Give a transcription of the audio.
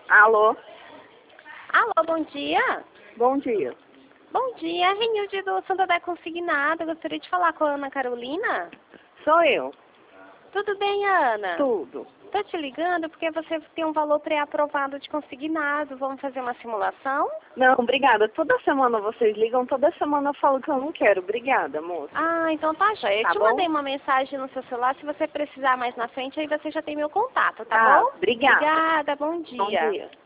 Alô? Alô, bom dia. Bom dia. Bom dia, Renilde do Santander Consignado. Eu gostaria de falar com a Ana Carolina. Sou eu. Tudo bem, Ana? Tudo. Tô te ligando porque você tem um valor pré-aprovado de consignado. Vamos fazer uma simulação? Não, obrigada. Toda semana vocês ligam, toda semana eu falo que eu não quero. Obrigada, moça. Ah, então tá joia. Eu Tá te bom? mandei uma mensagem no seu celular. Se você precisar mais na frente, aí você já tem meu contato, tá Tá, bom? obrigada. Obrigada, bom dia. Bom dia.